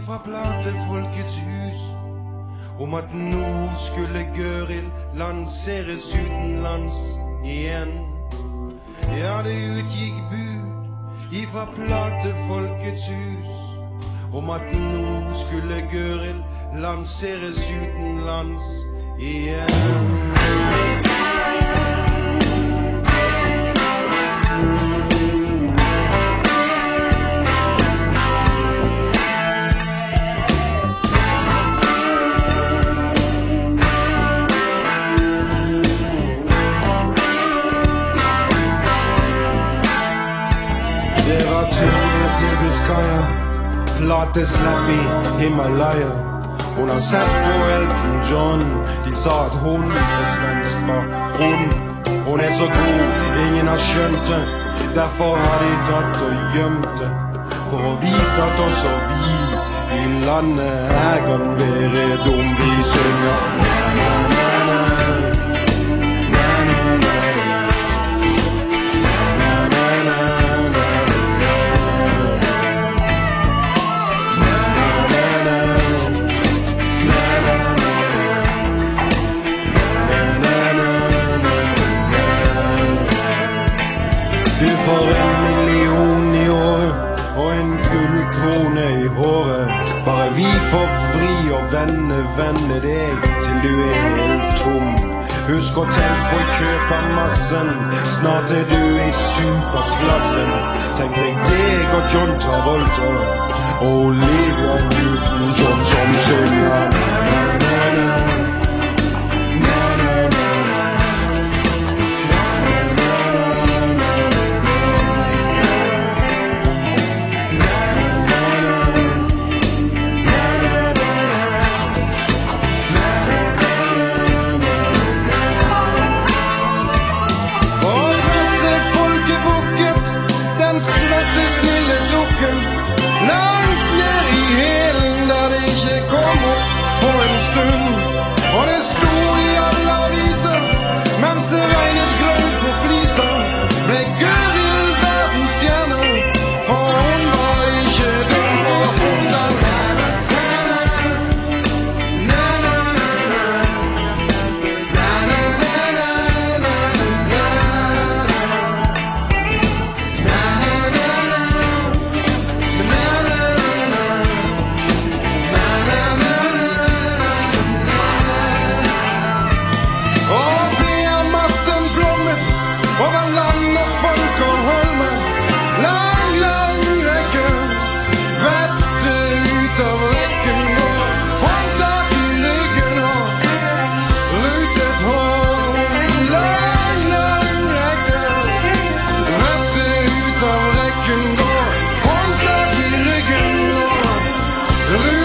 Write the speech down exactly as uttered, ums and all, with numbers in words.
ifra Platefolkets hus om at nå skulle Gøril lanseres utenlands igjen. Ja, det utgikk bud ifra Platefolkets hus om at nå skulle Gøril lanseres utenlands igjen. Det var turné til Biscaya, plateslepp i Himalaya. Hun har sett på Elton John, de sa at hun på svensk var rund. Hun er så god, ingen har skjønt det, derfor har de tatt og gjemt det. For å vise at også vi i landet her kan være dum. Vi synger na-na-na-na. Du får en million i året og en gullkrone i håret. Bare vi får fri og vende, vende deg til du er helt tom. Husk å tenke på kjøp av massen, snart er du i superklassen. Tenk deg deg og John Travolta og Olivia Newton-John som synger na-na-na. Og det stod i alle aviser mens det regnet grøt på fliser. Ble Gøril verdensstjerne, for hun var ikke dum. Og hun sang over land og folk og holmer. Lang, lang rekke, vette ut av rekken går. Håndtak i ryggen og rutet hår. Lang, lang rekke, vette ut av rekken går. Håndtak i ryggen og rutet